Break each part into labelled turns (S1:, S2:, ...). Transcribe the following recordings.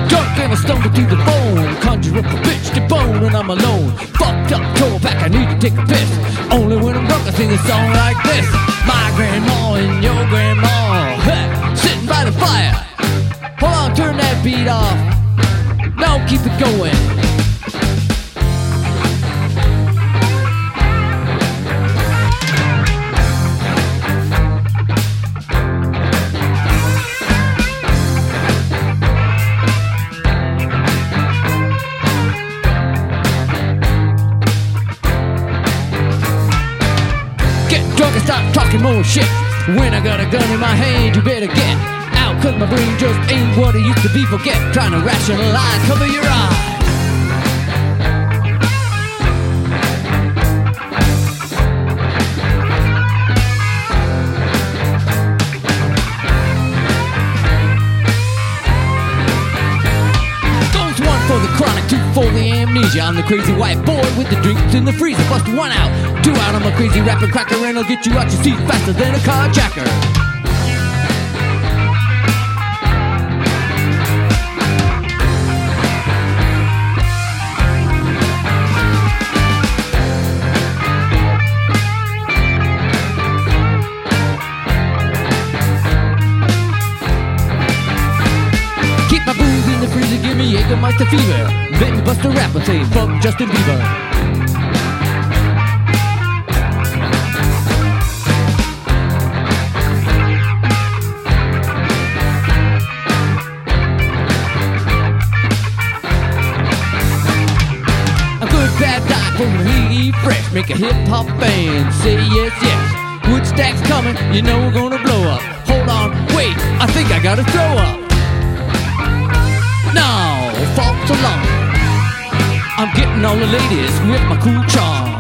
S1: Drunk and I stumble to the bone, conjure up a bitch to bone, and I'm alone. Fucked up, tore back, I need to take a piss. Only when I'm drunk I sing a song like this. My grandma and your grandma, hey, sitting by the fire. Hold on, turn that beat off. No, keep it going. Drunk and stop talking more shit. When I got a gun in my hand, you better get out, cause my brain just ain't what it used to be. Forget trying to rationalize, cover your eyes. Goes one for the chronic, two for the amnesia. I'm the crazy white boy with the drinks in the freezer. Bust one out, two out, I'm a crazy rapping cracker, and I'll get you out your seat faster than a carjacker. Keep my booze in the freezer, give me Jägermeister fever. Let me bust a rap and say fuck Justin Bieber. Bad die from the fresh, make a hip-hop band say yes, yes. Woodstack's coming, you know we're gonna blow up. Hold on, wait, I think I gotta throw up. No, false alarm. I'm getting all the ladies with my cool charm.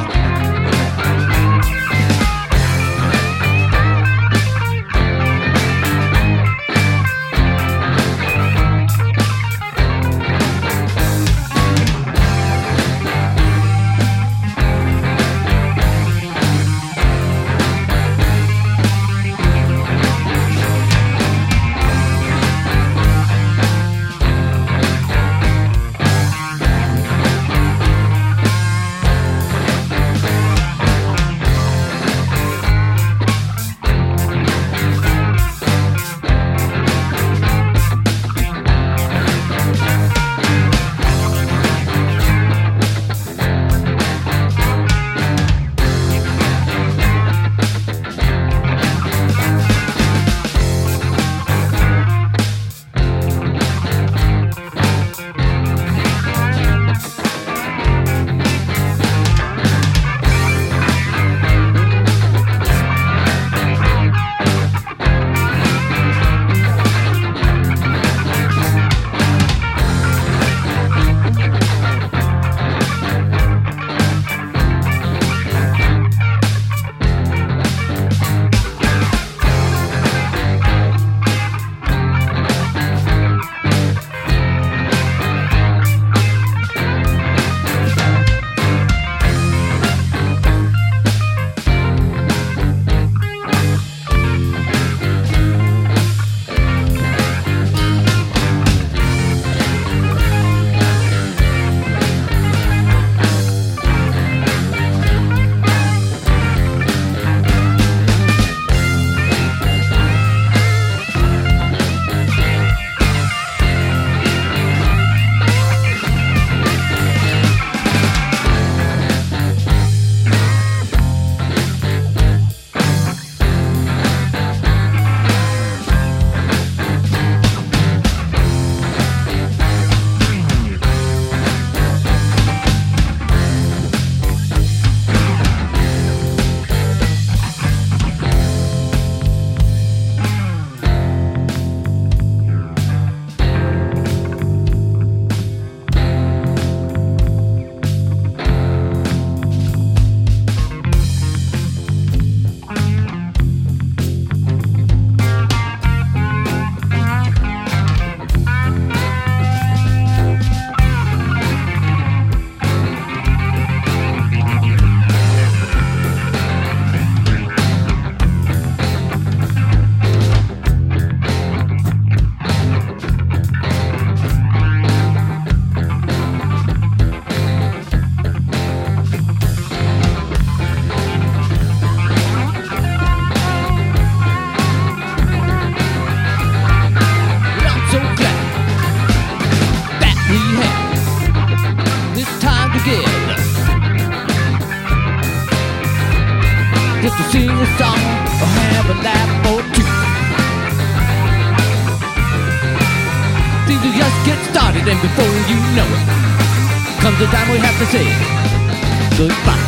S1: to just get started, and before you know it, comes the time we have to say goodbye.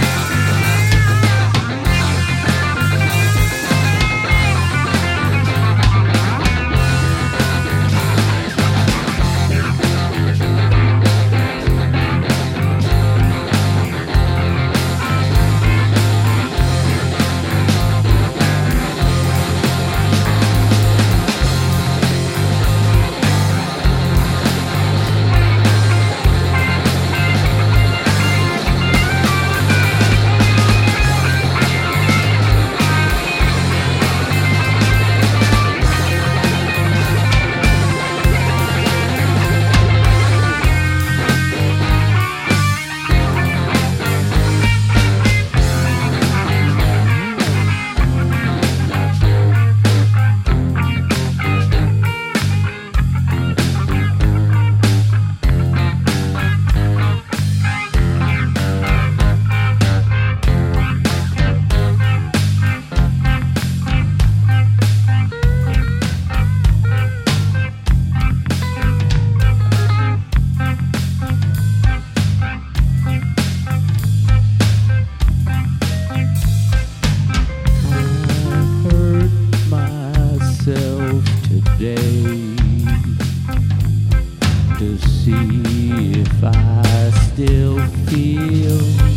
S1: To see if I still feel.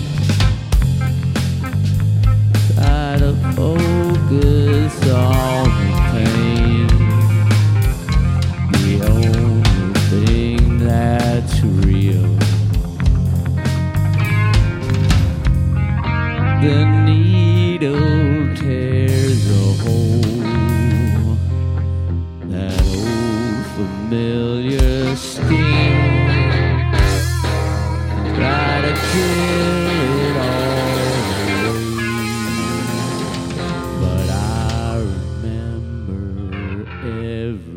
S1: Try to focus on the pain, the only thing that's real. The needle tears a hole, that old familiar sting. Try to kill it all away, but I remember every